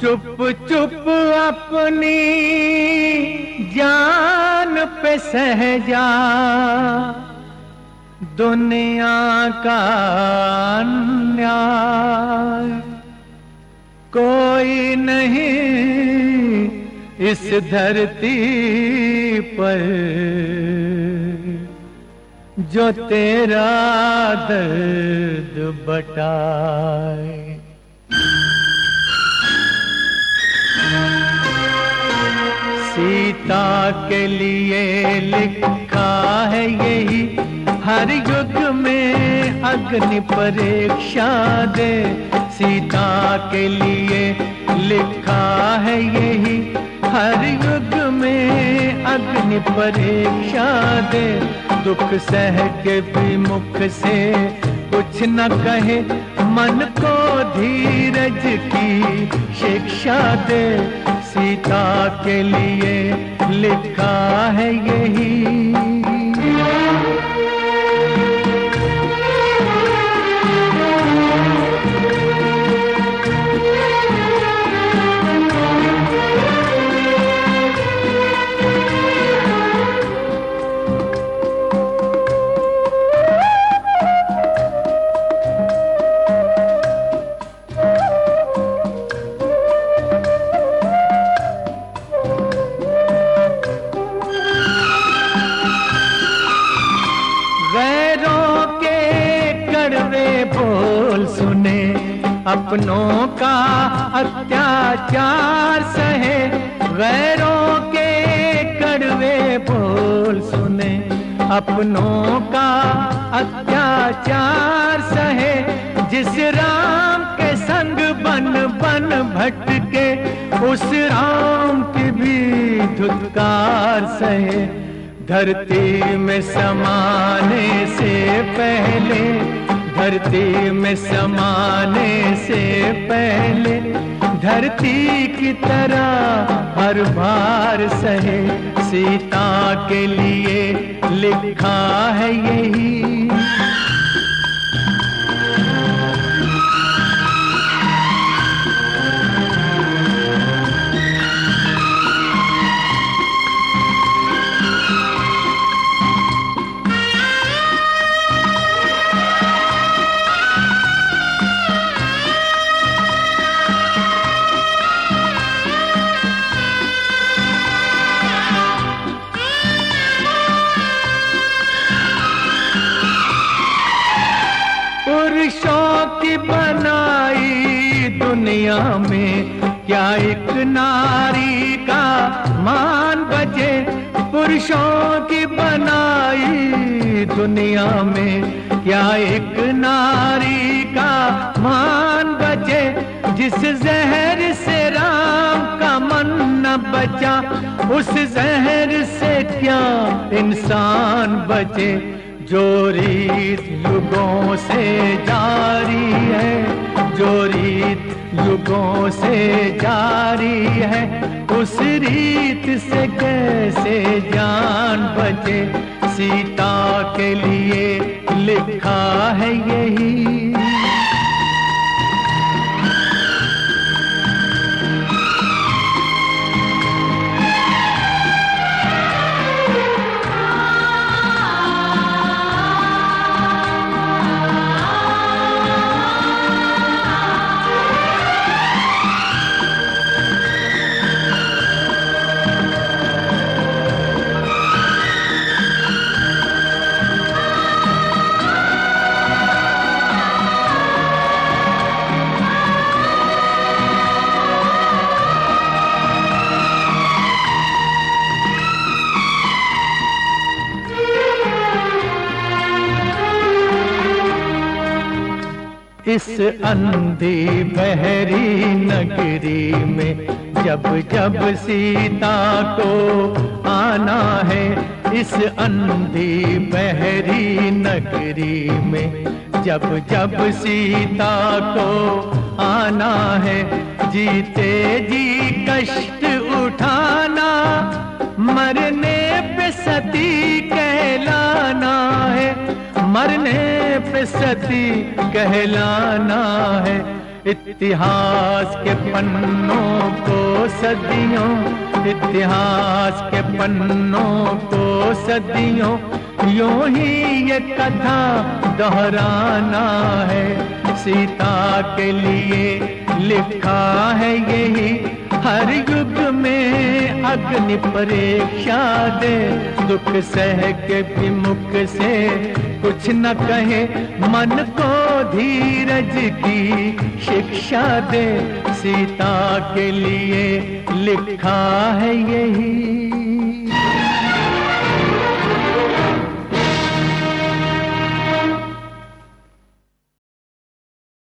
चुप चुप अपनी जान पे सहजा दुनिया का अन्याय। कोई नहीं इस धरती पर जो तेरा दर्द बटाए। सीता के लिए लिखा है यही, हर युग में अग्नि परीक्षा दे। सीता के लिए लिखा है यही, हर युग में अग्नि परीक्षा दे। दुख सह के भी मुख से कुछ न कहे, मन को धीरज की शिक्षा दे। सीता के लिए लिखा है यही। अपनों का अत्याचार सहे, गैरों के कड़वे बोल सुने। अपनों का अत्याचार सहे, जिस राम के संग बन बन भटके, उस राम की भी धुतकार सहे। धरती में समाने से पहले, धरती में समाने से पहले, धरती की तरह हर भार सहे। सीता के लिए लिखा है यही। पुरुषों की बनाई दुनिया में क्या एक नारी का मान बचे। पुरुषों की बनाई दुनिया में क्या एक नारी का मान बचे। जिस जहर से राम का मन न बचा, उस जहर से क्या इंसान बचे। जो रीत युगों से जारी है, जो रीत युगों से जारी है, उस रीत से कैसे जान बचे। सीता के लिए लिखा है यही। इस अंधी बहरी नगरी में जब जब सीता को आना है, इस अंधी बहरी नगरी में जब जब सीता को आना है। जीते जी कष्ट उठाना, मरने पे सती कहलाना है, मरने पे सती कहलाना है। इतिहास के पन्नों को सदियों, इतिहास के पन्नों को सदियों यूं ही ये कथा दोहराना है। सीता के लिए लिखा है यही, हर युग में अग्नि परीक्षा दे, दुख सह के भी मुख से कुछ न कहे, मन को धीरज की शिक्षा दे। सीता के लिए लिखा है यही।